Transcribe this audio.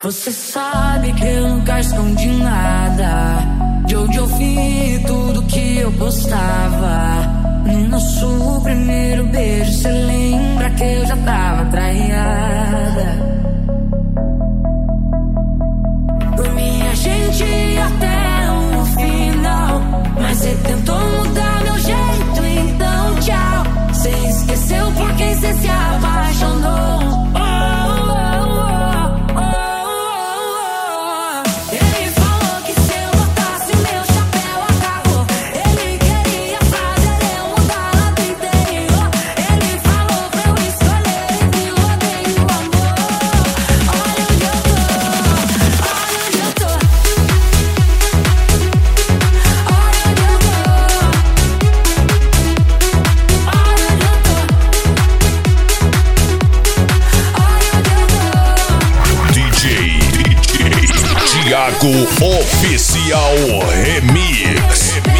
Você sabe que eu nunca escondi nada. De onde eu vim, tudo que eu postava. No nosso primeiro beijo, cê lembra que eu já tava traíada. Por mim a gente ia até o final, mas cê tentou mudar meu jeito, então tchau. Cê esqueceu por quem cê se apaixonou. Thiago Oficial Remix.